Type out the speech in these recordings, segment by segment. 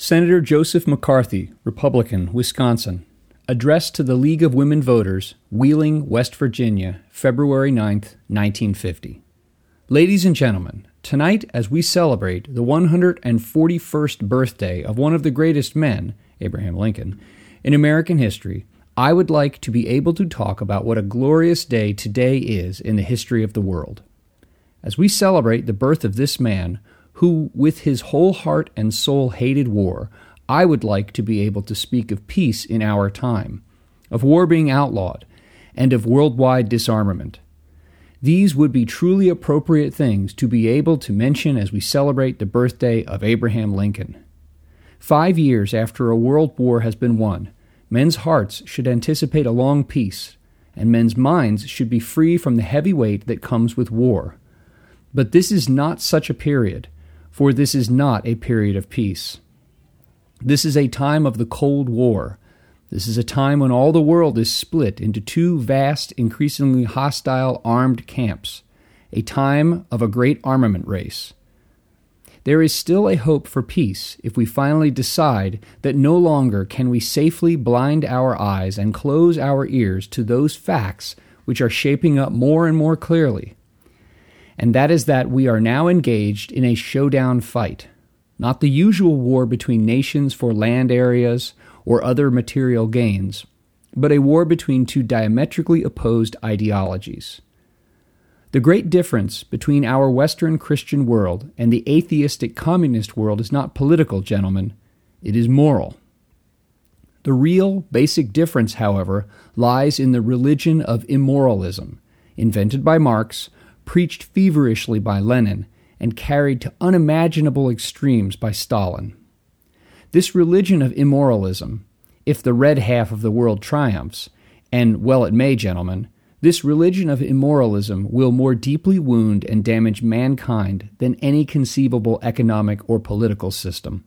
Senator Joseph McCarthy, Republican, Wisconsin. Address to the League of Women Voters, Wheeling, West Virginia, February 9, 1950. Ladies and gentlemen, tonight as we celebrate the 141st birthday of one of the greatest men, Abraham Lincoln, in American history, I would like to be able to talk about what a glorious day today is in the history of the world. As we celebrate the birth of this man, who with his whole heart and soul hated war, I would like to be able to speak of peace in our time, of war being outlawed, and of worldwide disarmament. These would be truly appropriate things to be able to mention as we celebrate the birthday of Abraham Lincoln. 5 years after a world war has been won, men's hearts should anticipate a long peace, and men's minds should be free from the heavy weight that comes with war. But this is not such a period, for this is not a period of peace. This is a time of the Cold War. This is a time when all the world is split into two vast, increasingly hostile armed camps, a time of a great armament race. There is still a hope for peace if we finally decide that no longer can we safely blind our eyes and close our ears to those facts which are shaping up more and more clearly. And that is that we are now engaged in a showdown fight, not the usual war between nations for land areas or other material gains, but a war between two diametrically opposed ideologies. The great difference between our Western Christian world and the atheistic communist world is not political, gentlemen. It is moral. The real, basic difference, however, lies in the religion of immoralism, invented by Marx, preached feverishly by Lenin, and carried to unimaginable extremes by Stalin. This religion of immoralism, if the red half of the world triumphs, and well it may, gentlemen, this religion of immoralism will more deeply wound and damage mankind than any conceivable economic or political system.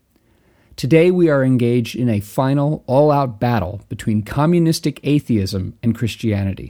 Today we are engaged in a final, all-out battle between communistic atheism and Christianity.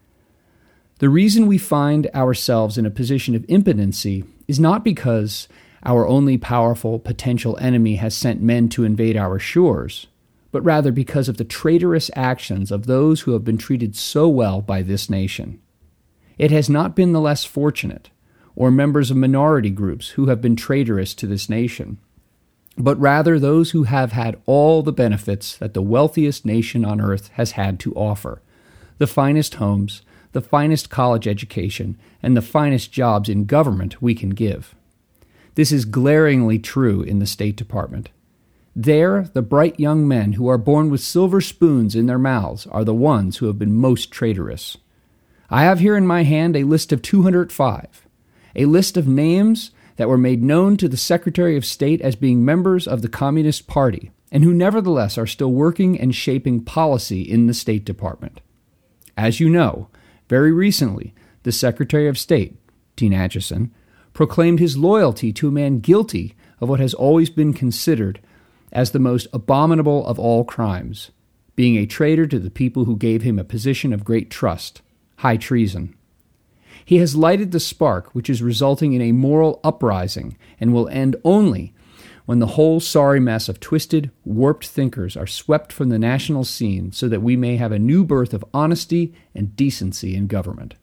The reason we find ourselves in a position of impotency is not because our only powerful potential enemy has sent men to invade our shores, but rather because of the traitorous actions of those who have been treated so well by this nation. It has not been the less fortunate, or members of minority groups who have been traitorous to this nation, but rather those who have had all the benefits that the wealthiest nation on earth has had to offer: the finest homes, the finest college education, and the finest jobs in government we can give. This is glaringly true in the State Department. There, the bright young men who are born with silver spoons in their mouths are the ones who have been most traitorous. I have here in my hand a list of 205, a list of names that were made known to the Secretary of State as being members of the Communist Party, and who nevertheless are still working and shaping policy in the State Department. As you know, very recently, the Secretary of State, Dean Acheson, proclaimed his loyalty to a man guilty of what has always been considered as the most abominable of all crimes, being a traitor to the people who gave him a position of great trust, high treason. He has lighted the spark which is resulting in a moral uprising and will end only when the whole sorry mess of twisted, warped thinkers are swept from the national scene so that we may have a new birth of honesty and decency in government.